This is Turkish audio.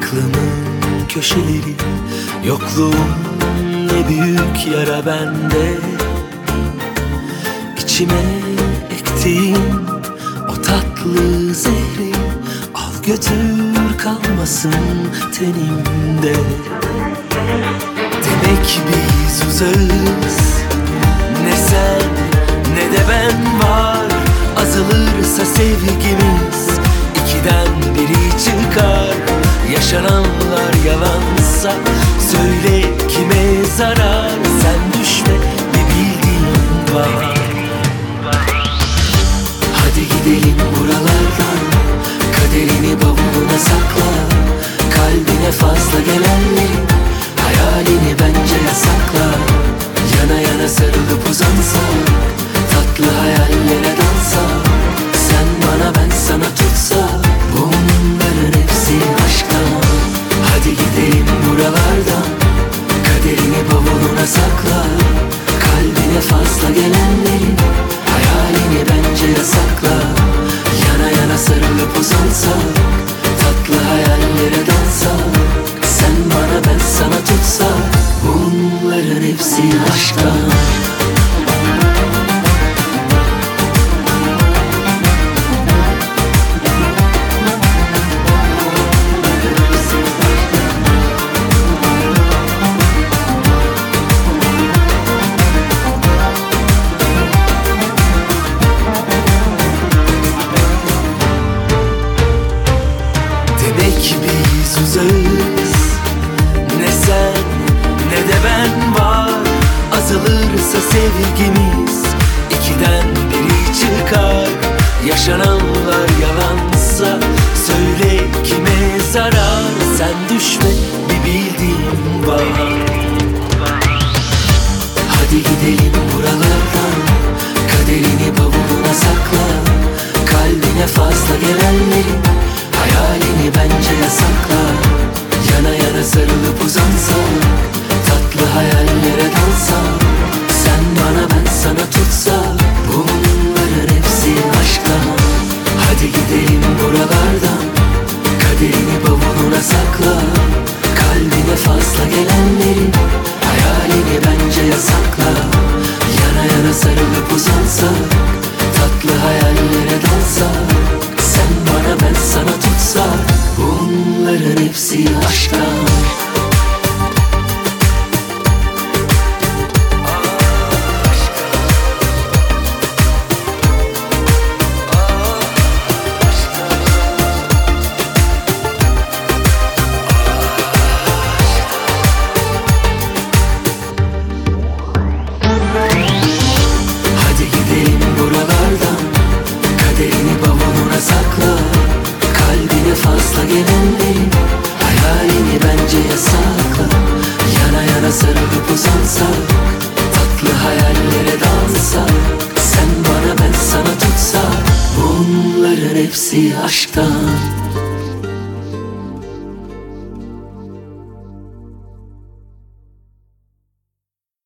Aklımın köşeleri, yokluğun ne büyük yara bende. İçime ektiğin o tatlı zehri al götür, kalmasın tenimde. Demek biz uzağız, ne sen ne de ben var. Azalırsa sevgimiz ikiden biri çıkar. Yaşananlar yalansa söyle kime zarar. Sen düşme, bir bildiğin var. Hadi gidelim buralardan, kaderini bavuluna sakla. Kalbine fazla gelenleri, hayalini bence yasakla. Yana yana sarılıp uzansak, tatlı hayallere dalsak. Sen bana ben sana tutsak, bunların hepsi aşktan. Hadi gidelim buralardan, kaderini bavuluna sakla. Kalbine fazla gelenleri, hayalini bence yasakla. Yana yana sarılıp uzansak, tatlı hayallere dalsak. Sen bana ben sana tutsak, bunların hepsi aşktan. Biz uzağız, ne sen ne de ben var. Azalırsa sevgimiz ikiden biri çıkar. Yaşananlar yalansa söyle kime zarar. Sen düşme, bir bildiğin var. Hadi gidelim buralardan, kaderini bavuluna sakla. Kalbine fazla gelenleri, hayalini bence yasakla. Yana yana sarılıp uzansak, tatlı hayallere dalsak. Sen bana ben sana tutsak, bunların hepsi aşktan. Hadi gidelim buralardan, kaderini bavuluna sakla. Kalbine fazla gelenleri, hayalini bence yasakla. Yana yana sarılıp uzansak, tatlı hayallere dalsak. Sen bana ben sana tutsak, bunların hepsi aşktan. Hadi gidelim buralardan, kaderini bavuluna sakla. Kalbine fazla gelenleri, hayalini bence yasakla. Yana yana sarılıp uzansak, tatlı hayallere dalsak. Sen bana ben sana tutsak, bunların hepsi aşktan.